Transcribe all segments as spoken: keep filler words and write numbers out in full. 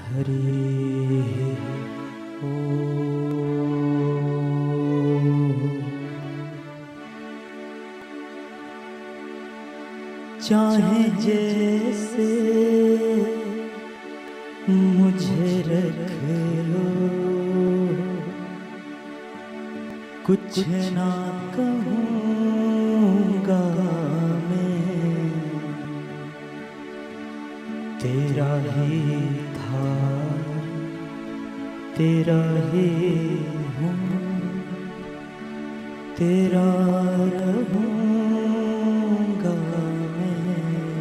हरे ओ चाहे जैसे मुझे रख लो, कुछ ना कहूँगा मैं, तेरा ही था तेरा ही हूँ, तेरा रहूँगा मैं।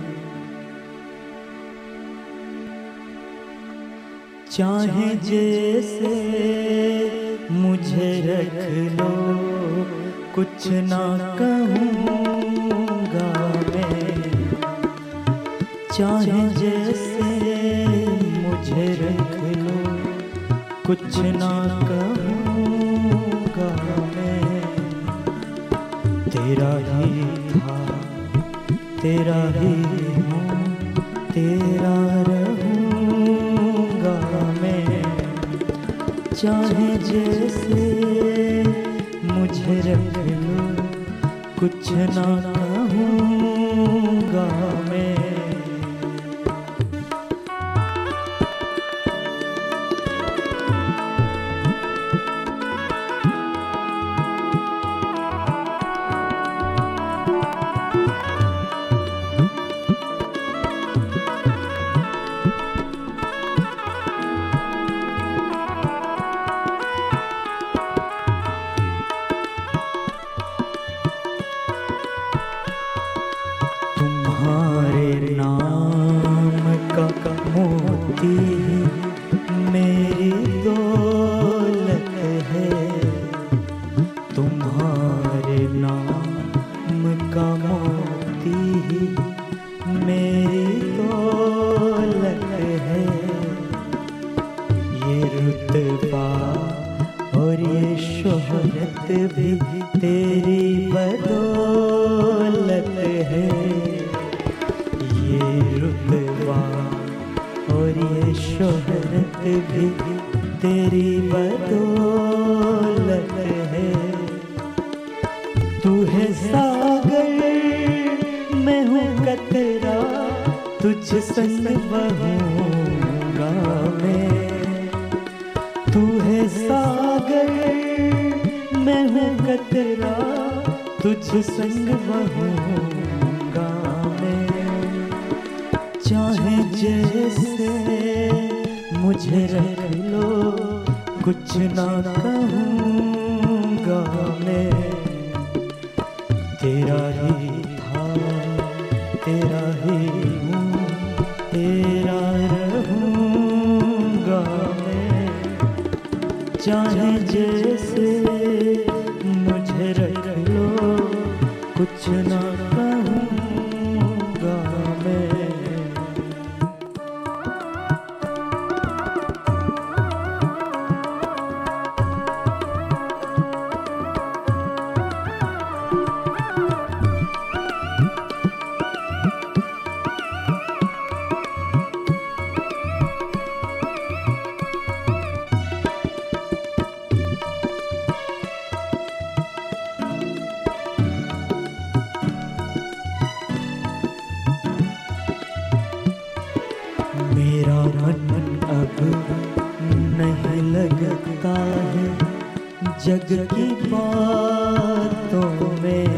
चाहे जैसे मुझे रख लो, कुछ ना कहूँगा मैं। चाहे जैसे मुझे रख लो, कुछ ना कहूँगा मैं, तेरा ही था तेरा ही हूँ, तेरा रहूँगा मैं। चाहे जैसे मुझे रख लो, कुछ ना कहूँगा मैं। तुम्हारे नाम का मोती मेरी दौलत है, तुम्हारे नाम का मोती मेरी दौलत है। ये रुतबा और ये शोहरत भी तेरी बदौलत है। ये रुतबा और ये शोहरत भी तेरी बदौलत है। तू है सागर मैं हूँ कतरा, तुझ संग बहूँगा मैं। तू है सागर मैं हूँ कतरा, तुझ संग बहूँगा मैं। चाहे जैसे मुझे रख लो, कुछ ना कहूँगा मैं, तेरा ही था तेरा ही हूँ, तेरा रहूँगा मैं। चाहे जैसे मुझे रख लो, कुछ ना कहूँगा मैं। मेरा मन अब नहीं लगता है जग की बातों में,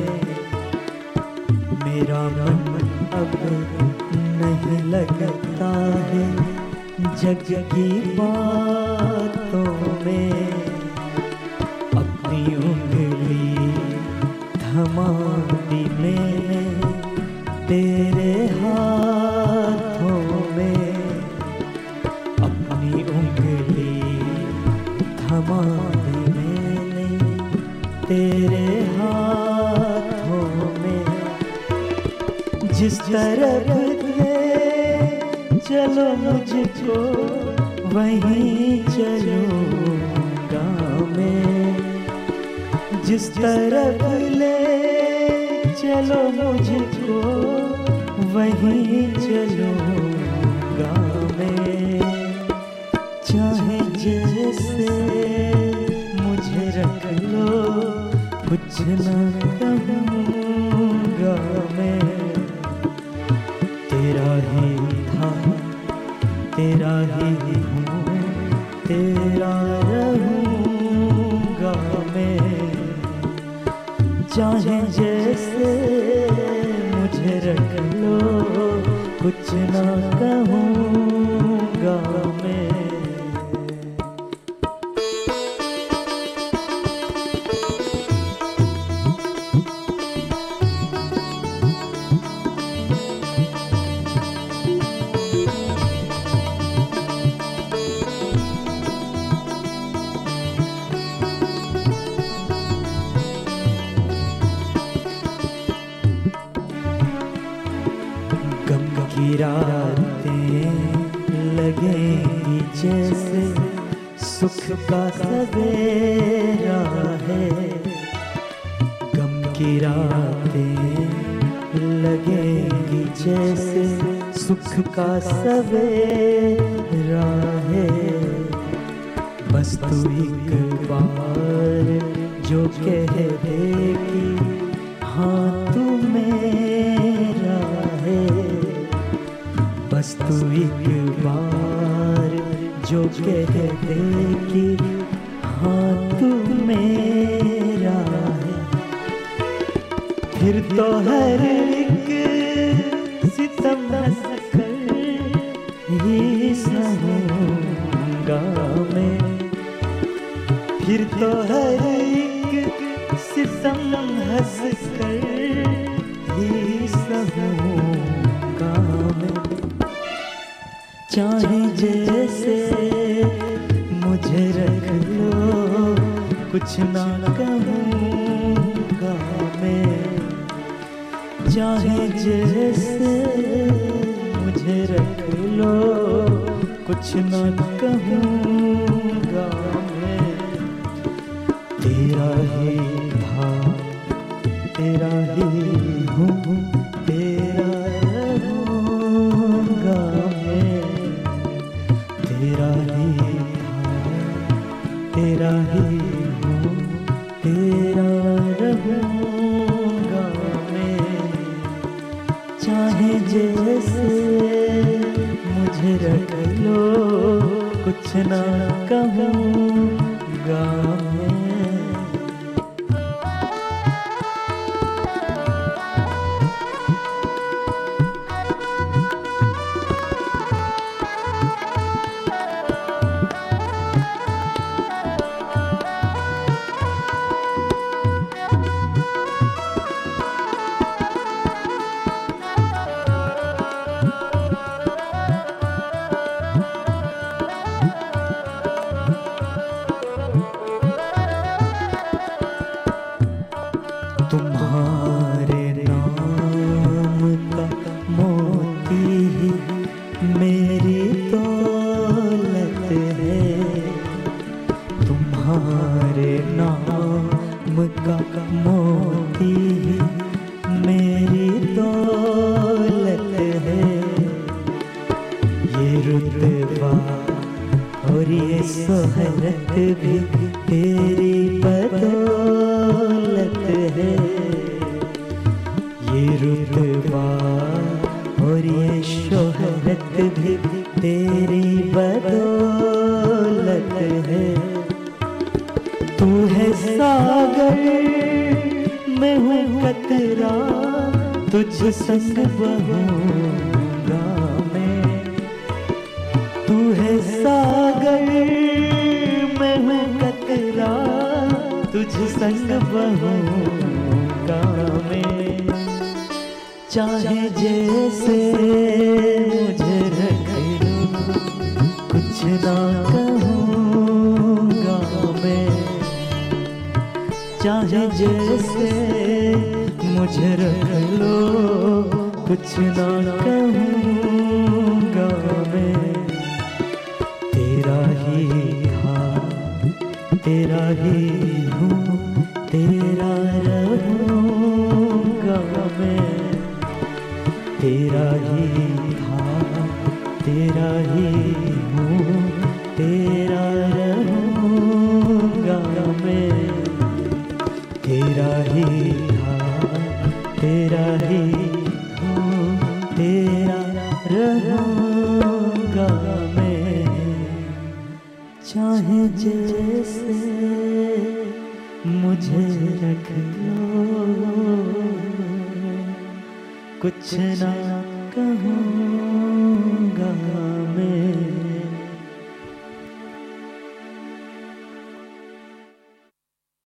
मेरा मन अब नहीं लगता है जग की बातों में। अपनी उंगली थमा दी मैंने तेरे हाथों में, अपनी उंगली थमा दी मैंने तेरे हाथों में। जिस तरफ ले चलो मुझको वहीं चलूँगा मैं, जिस तरफ ले चलो मुझको वहीं चलूँगा मैं। चाहे जैसे मुझे रख लो, कुछ ना कहूँगा मैं। तेरा ही था, तेरा ही हूँ, तेरा रहूँगा मैं। चाहे जैसे मुझे रख लो, कुछ ना कहूँगा मैं। की रातें लगेंगी जैसे सुख का सवेरा है। गम की रातें लगेंगी जैसे सुख का सवेरा है। बस तू एक बार जो कह दे कि हाँ तू मेरा है। बस तू एक बार जो कह दे कि हाँ तू मेरा है। फिर तो हर एक सितम हंस कर ही सहूँगा मैं। फिर तो हर एक सितम हंस कर ही सहूँगा मैं। चाहे जैसे मुझे रख लो, कुछ ना कहूँगा मैं। चाहे जैसे मुझे रख लो, कुछ ना कहूँगा मैं। तेरा ही था, तेरा ही हूँ, तेरा रहूँगा मैं। तेरा ही था, तेरा ही हूँ, तेरा रहूँगा मैं। चाहे जैसे मुझे रख लो, कुछ ना कहूँगा मैं। तुम्हारे नाम का मोती ही मेरी दौलत है। तुम्हारे नाम का मोती ही मेरी दौलत है। ये रुतबा और ये शोहरत भी तेरी बदौलत है। ये रुतबा और ये शोहरत भी तेरी बदौलत है। तू है सागर, मैं हूँ कतरा, तुझ संग बहूँगा मैं। तू है सागर, मैं हूँ कतरा, तुझ संग बहूँगा मैं। चाहे जैसे मुझे रख लो, कुछ ना कहूँगा मैं। चाहे जैसे मुझे रख लो, कुछ ना कहूँगा मैं। तेरा ही था, तेरा ही हूँ, तेरा रहूँगा मैं। तेरा ही था, तेरा ही हूँ, तेरा रहूंगा मैं, चाहे जैसे मुझे रख लो, कुछ ना कहूँगा।